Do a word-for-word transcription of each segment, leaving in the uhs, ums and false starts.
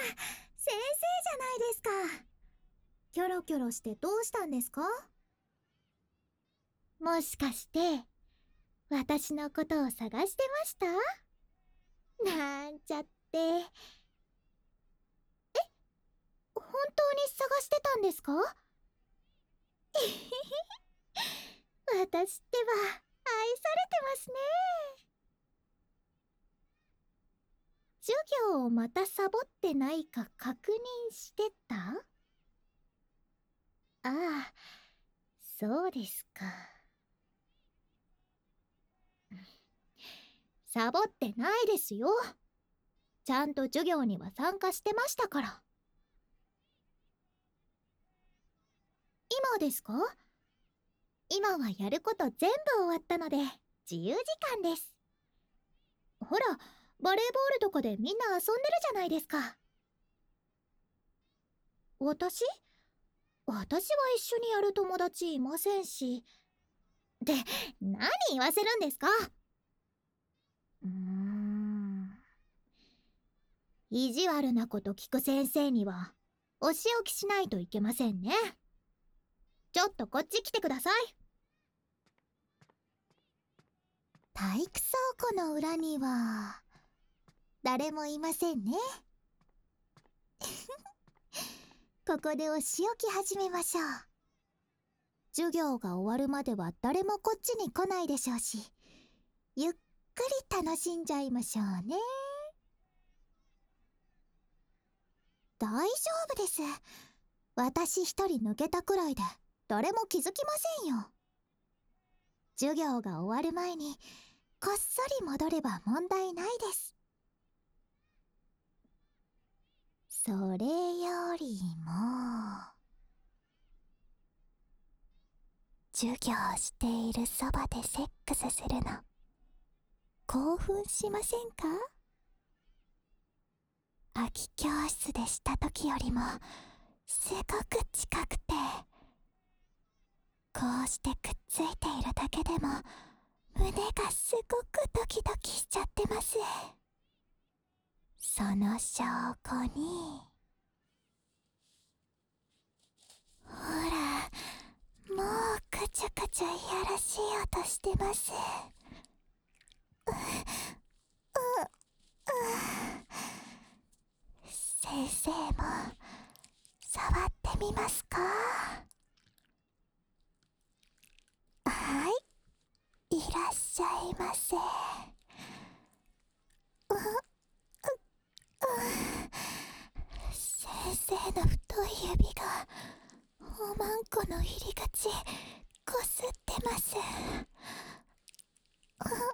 先生じゃないですか。キョロキョロしてどうしたんですか？もしかして、私のことを探してました？なんちゃって。本当に探してたんですか？私ってば、愛されてますね。授業をまたサボってないか確認してた？ああ、そうですか。サボってないですよ。ちゃんと授業には参加してましたから。今ですか？今はやること全部終わったので、自由時間です。ほら、バレーボールとかでみんな遊んでるじゃないですか。私私は一緒にやる友達いませんし。で、何言わせるんですか？うーん。意地悪なこと聞く先生には、お仕置きしないといけませんね。ちょっとこっち来てください。体育倉庫の裏には、誰もいませんね。ここでお仕置き始めましょう。授業が終わるまでは誰もこっちに来ないでしょうし、ゆっくり楽しんじゃいましょうね。大丈夫です。私一人抜けたくらいで誰も気づきませんよ。授業が終わる前にこっそり戻れば問題ないです。それよりも、授業しているそばでセックスするの興奮しませんか？空き教室でした時よりもすごく近くて、こうしてくっついているだけでも胸がすごくドキドキしちゃってます。その証拠に、ほら、もうくちゃくちゃいやらしい音してます。う、う、う。先生も触ってみますか？はい、いらっしゃいませ。う、う、う。先生の太い指がおまんこの入り口こすってます。う、う、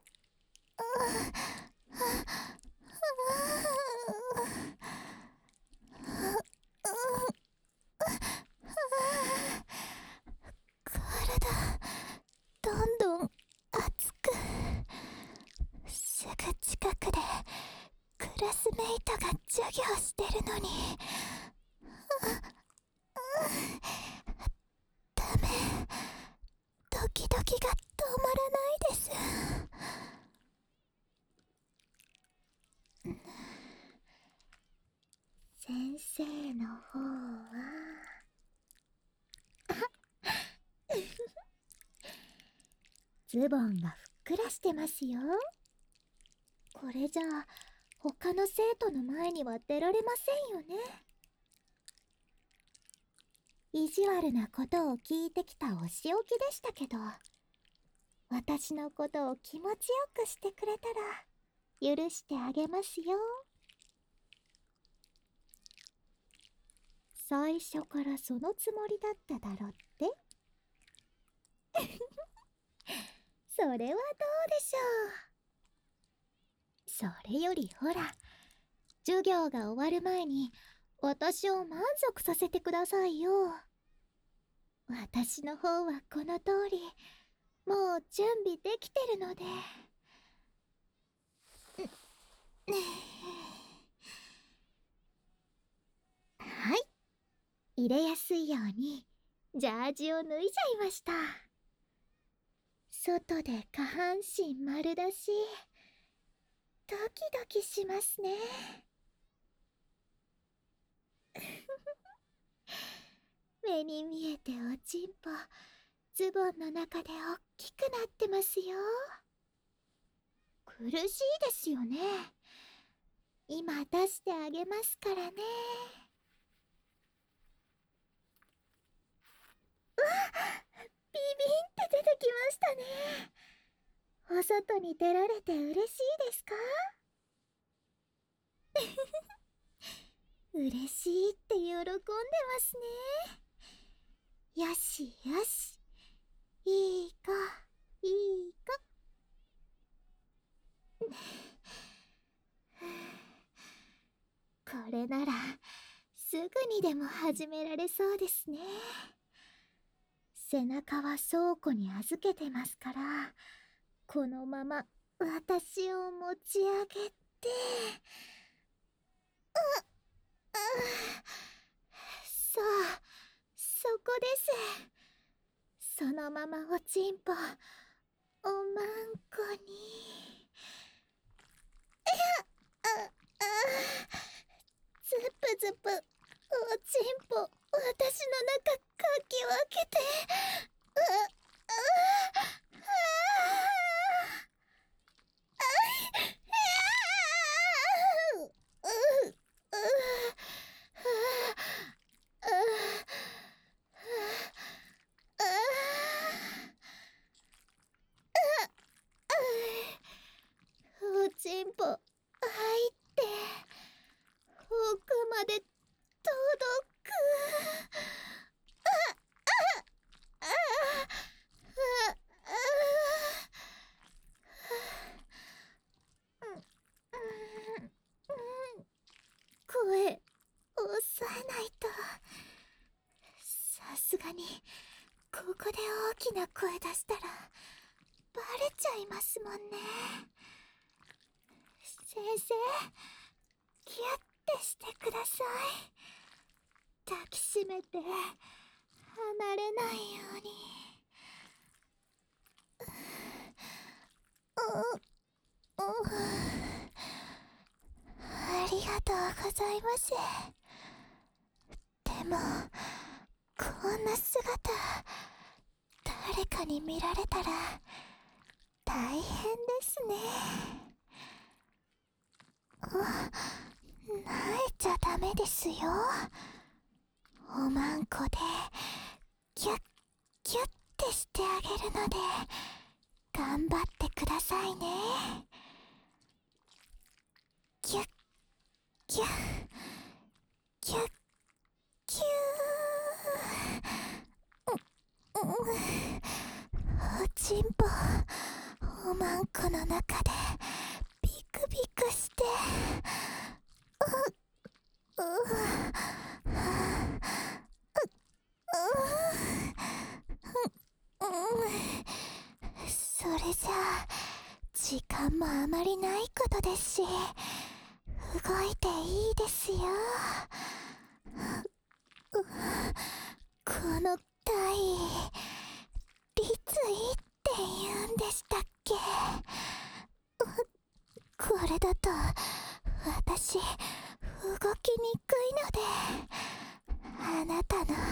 体どんどん熱く。すぐ近くでクラスメイトが授業してるのに、ダメ、ドキドキが止まらないです。先生の方はズボンがふっくらしてますよ。これじゃあ他の生徒の前には出られませんよね。意地悪なことを聞いてきたお仕置きでしたけど、私のことを気持ちよくしてくれたら許してあげますよ。最初からそのつもりだっただろって。それはどうでしょう。それよりほら、授業が終わる前に私を満足させてくださいよ。私の方はこの通りもう準備できてるので。はい、入れやすいようにジャージを脱いじゃいました。外で下半身丸出し、ドキドキしますね。 目に見えておちんぽズボンの中でおっきくなってますよ。苦しいですよね。今出してあげますからね。うわっ、ビビンって出てきましたね。お外に出られて嬉しいですか？嬉しいって喜んでますね。よしよし、いい子いい子。これならすぐにでも始められそうですね。背中は倉庫に預けてますから、このまま私を持ち上げて、うっ、うっ、そう、そこです。そのままおちんぽおまんこに。いや、ああ、ズプズプおちんぽ私の中かき分けて、うっ、ああ、ああ、うううおちんぽ入って奥まで届く。ああああ声抑えないと。さすがにここで大きな声出したらバレちゃいますもんね。先生、キュッてしてください。抱きしめて離れないように。うううありがとうございます。でもこんな姿誰かに見られたら大変ですね。泣いちゃダメですよ。おまんこでキュッキュッてしてあげるので頑張ってくださいね。キュッキュッキュッキュー。ううおちんぽおまんこの中でビクビクして、ううそれじゃあ時間もあまりないことですし動いていいですよ。この体位立位って言うんでしたっけ？これだと私動きにくいので、あなたの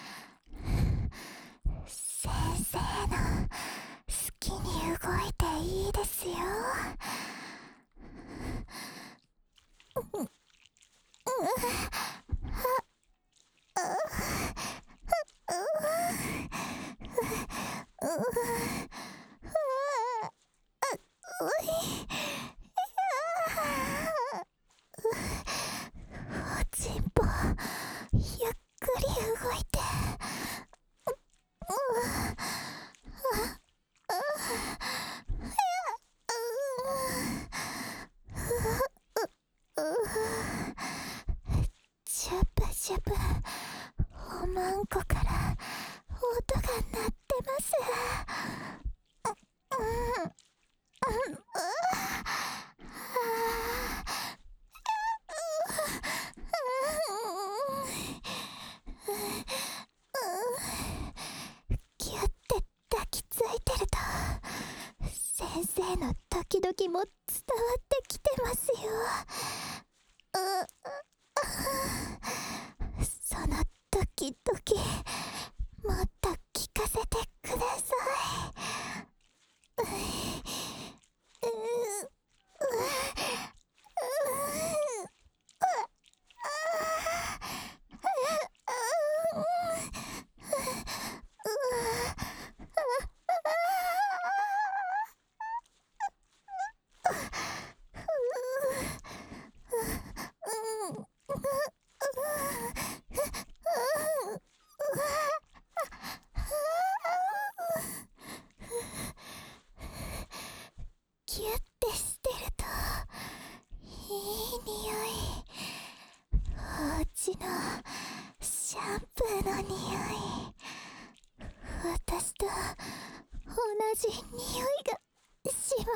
先生の好きに動いていいですよ。ううおちんぽゆっくり動いて。シュプシュプおまんこから音が鳴ってます。キュッて抱きついてると先生のドキドキも伝わってきてますよ。そのドキドキのシャンプーの匂い、私と同じ匂いがします。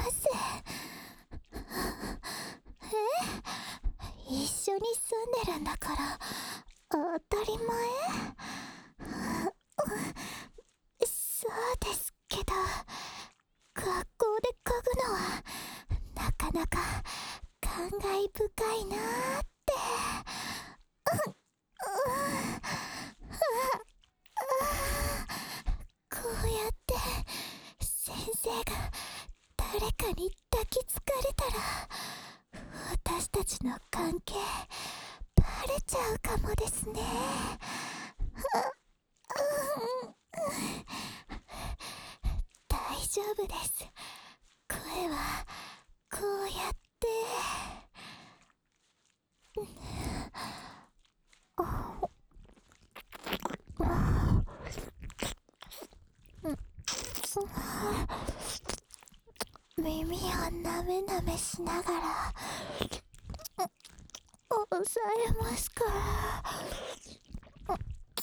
え、一緒に住んでるんだから当たり前？そうですけど、学校で嗅ぐのはなかなか感慨深いなーって。こうやって先生が誰かに抱きつかれたら、私たちの関係バレちゃうかもですね。大丈夫です。声はこうやって耳をなめなめしながら抑えますから。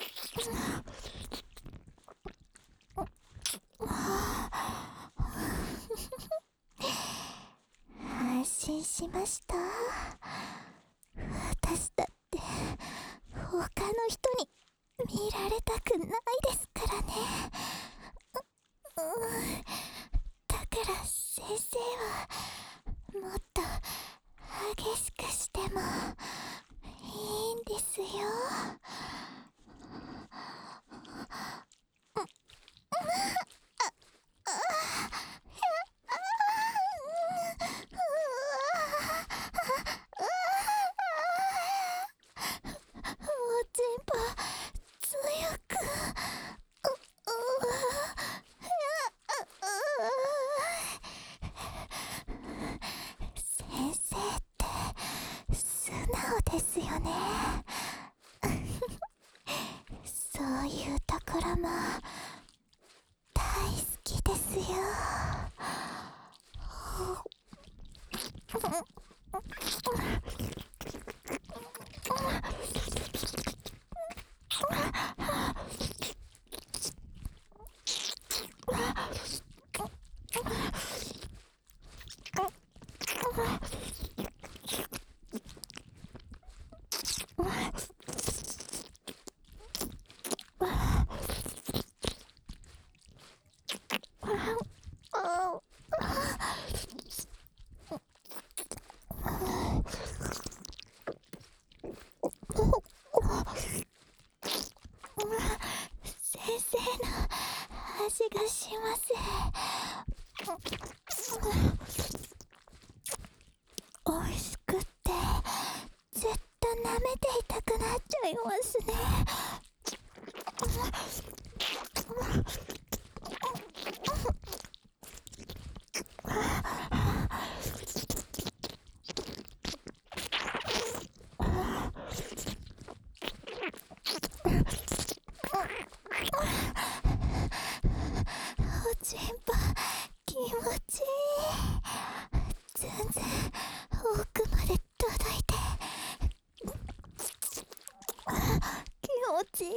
安心しました？私だって他の人に見られたくないですからね。だから先生はもっと激しくしてもいいんですよ。ですよね。そういうところも大好きですよ。先生の味がします。美味しくってずっと舐めていたくなっちゃいますね。おちんぽ気持ちいい。全然奥まで届いて気持ちいい。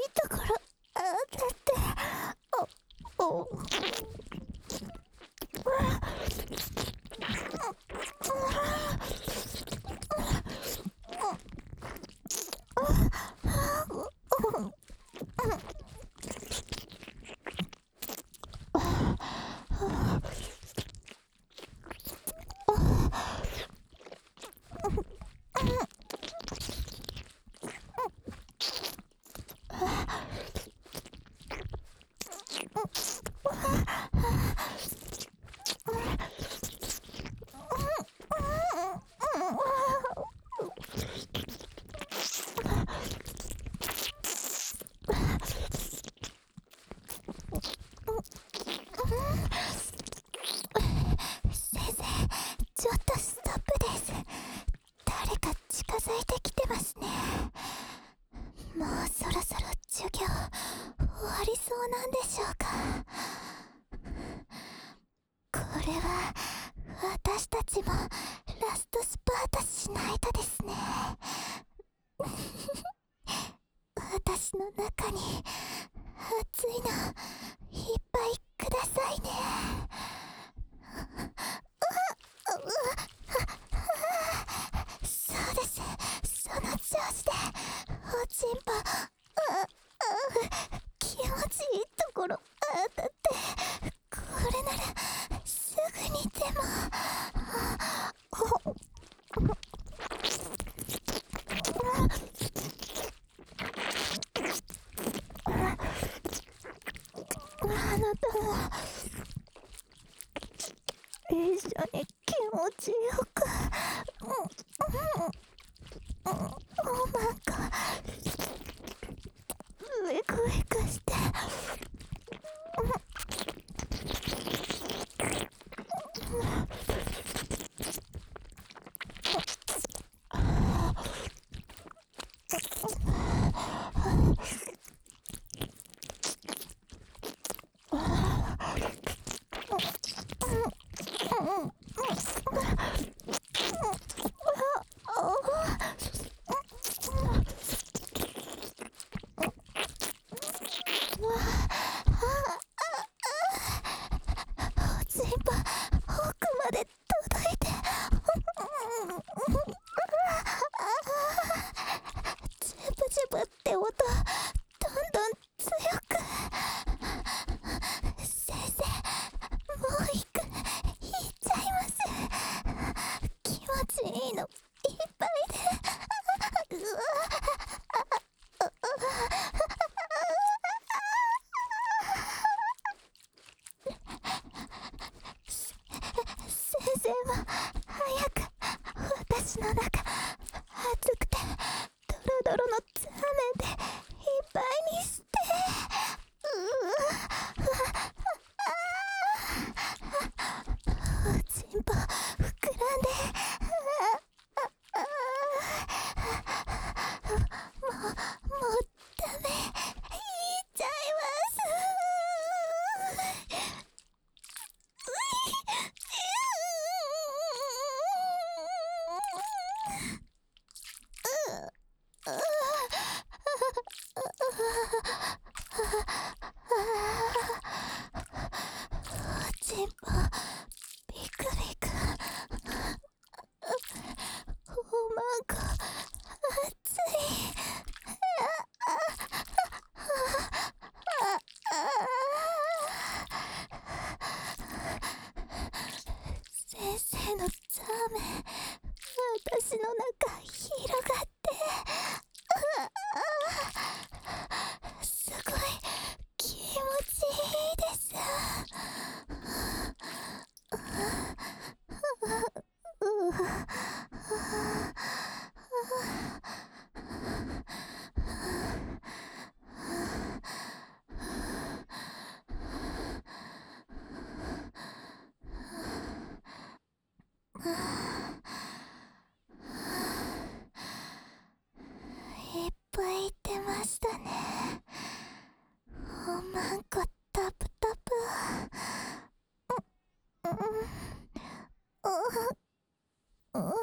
私の中に熱いのいっぱいくださいね。そうです、その調子でおちんぽ気持ちいいところ当たって、これならすぐにでも。あなたも一緒に気持ちよく、おまんこ上く上くして、私の中熱くてドロドロのツアメンでいっぱいにして、うおちんぽ膨らんで、もうもうダメ、言っちゃいます。おちんぽビクビク、おまんこ熱い。先生のザーメン、私の中広がって、すごい気持ちいいです。いっぱい言ってましたね。おまんこタプタプ。うん、うん、うん。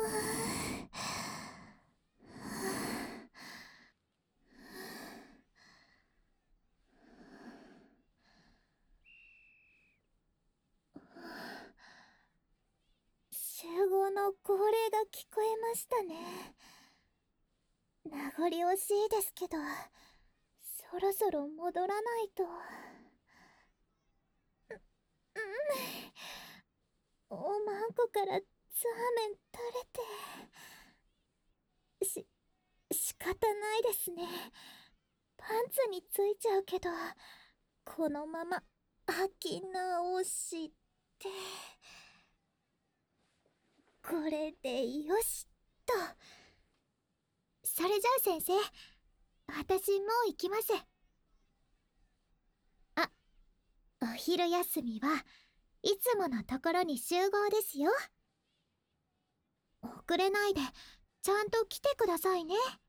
集合の号令が聞こえましたね。名残惜しいですけど、そろそろ戻らないと。う、うん、おまんこからザーメン垂れて、し、仕方ないですね。パンツについちゃうけど、このまま履き直して、これでよしっと。それじゃあ先生、私もう行きます。あ、お昼休みはいつものところに集合ですよ。遅れないでちゃんと来てくださいね。